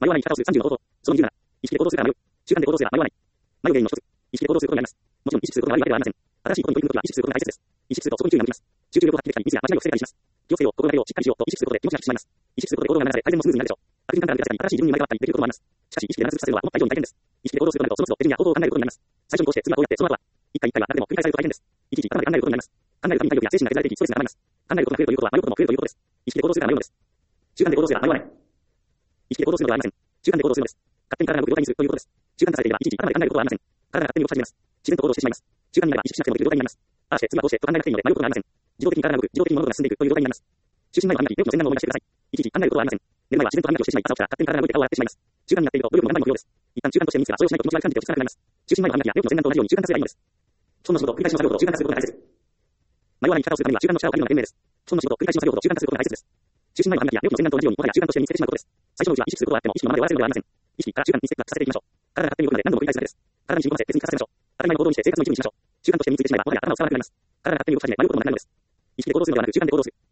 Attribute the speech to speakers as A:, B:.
A: 迷わない生き方をする30の方法。その20なら、意識で行動するから迷う。習慣で行動するから迷わない。迷う原因の一つ。意識で行動することになります。もちろん意識することが悪いわけではありません。正しいことに取り組むときは意識することが大切です。意識するとそこに注意が向きます。集中力を発揮できたり、ミスや間違いを防げたりします。気をつけよう、心がけよう、しっかりしようと意識することで気持ちが引き締まります。意識することで行動が流れ改善もスムーズになるでしょう。悪循環から抜け出したり、新しい自分に生まれ変わったりできることもあります。しかし、意識でなくさせるのは思った以上に大変です。意識で行動するとなると、その都度手順や方法を考えることになります。最初にこうして、次はこうやって、その後は、一回一回はなくても繰り返されると大変です。いちいち頭で考えることになります。考えるたびに体力や精神が削られていき、ストレスが上がります。考えることが増えるということは、迷うことも増えるということです。意識で行動するから迷うのです。習慣で行動するから迷わない。意識で行動するのではありません。習慣で行動するのです。勝手に体が動く状態にするということです。習慣化されていれば、いちいち頭で考えることはありません。体が勝手に動き始めます。自然と行動してしまいます。習慣になれば意識しなくてもできる状態になります。ああして、次はこうして、と考えなくていいので迷うことがありません。自動的に体が動く、自動的に物事が進んでいくという状態になります。就寝前は歯磨き、料金の洗顔を思い出してください。いちいち考えることはありません。寝る前は自然と歯磨きをしてしまい、朝起きたら勝手に体が動いて顔を洗ってしまいます。習慣になっていると、努力も何倍も不要です。一旦習慣として身につけば、それをしないと気持ち悪い感じて落ち着かなくなります。就寝前の歯磨きや料金の洗顔と同じように習慣化すればいいのです。基本の仕事を繰り返しの作業と習慣化することが大切。迷わない生き方をするためには習慣の力を借りるのが賢明です。基本の仕事を繰り返しの作業と習慣化することが大切です。就寝前の歯磨きや料金の洗顔と同じように、もはや習慣として身につけてしまうことです。最初のうちは意識することはあっても、意識のままで終わらせるのではありません。意識から習慣にステップアップさせていきましょう。体が勝手に動くので何度も繰り返すだけです。体に染み込ませ、別に活かせましょう。当たり前の行動にして生活の一部にしましょう。習慣として身につけてしまえば、もはや頭を使わなくなります。体が勝手に動き始め、迷うこともなくなるのです。意識で行動するのではなく、習慣で行動する。